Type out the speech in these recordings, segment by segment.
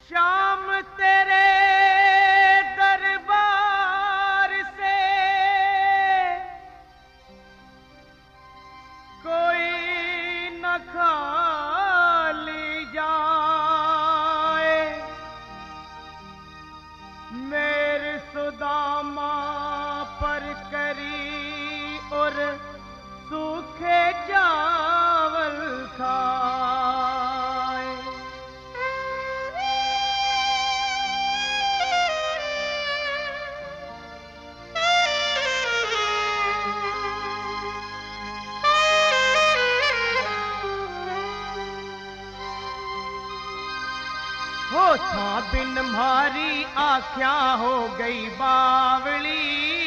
श्याम तेरे दरबार से कोई न खाली जाए। मेरे सुदामा पर करी और सूखे चावल खाए। हो था बिन मारी आँखियाँ हो गई बावली।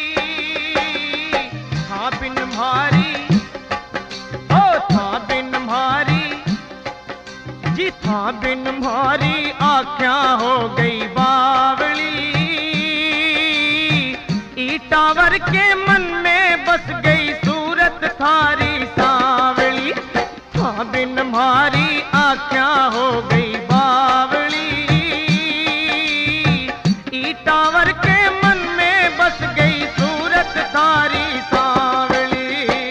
था बिन मारी, हो था बिन मारी जी, था बिन मारी आँखियाँ हो गई बावली। ईटावर के मन में बस गई सूरत थारी सांवली। था बिन मारी आँखियाँ हो गई बावली। टावर के मन में बस गई सूरत थारी सांवली।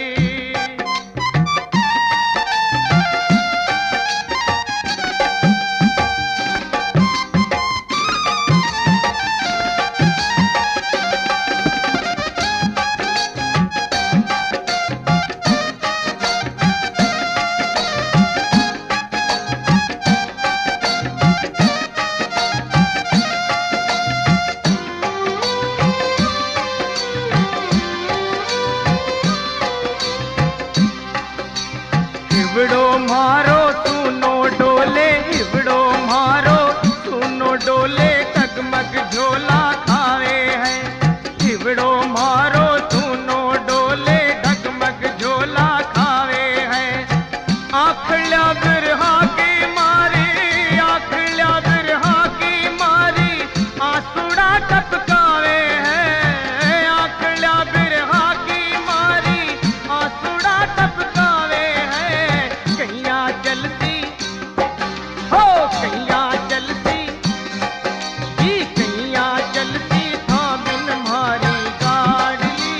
हिवड़ो मारो सुनो डोले, हिवड़ो मारो सुनो डोले, टगमग झोला खावे है। हिवड़ो मारो सुनो डोले, डगमग झोला खावे है। आखल्या बिरहा की मारी, आखल्या बिरहा की मारी, आंसुड़ा टपकावे है। आखल्या बिरहा की मारी, आंसुड़ा टपकावे है। कैया जलती हो, कैया जलती जी, कैया जलती था बिन मारी गाड़ली।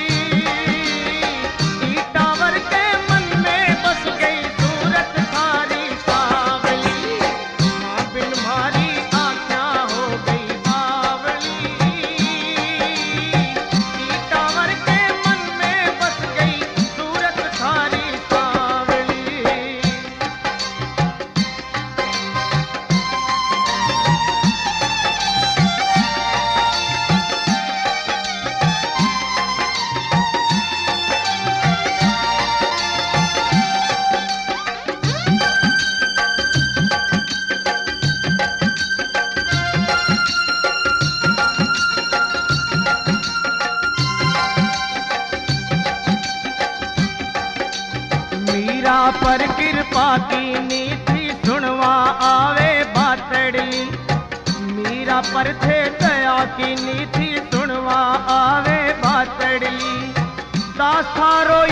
ईटावर के मन में बस गई सूरत थारी सांवली। था बिन मारी आँखियाँ हो गई बावली। ईटावर के मन में बस गई सूरत थारी सांवली। मीरा पर कृपा की नीति सुनवा आवे बातड़ी। मीरा पर थे दया की नीति सुनवा आवे बातड़ी। दास थारो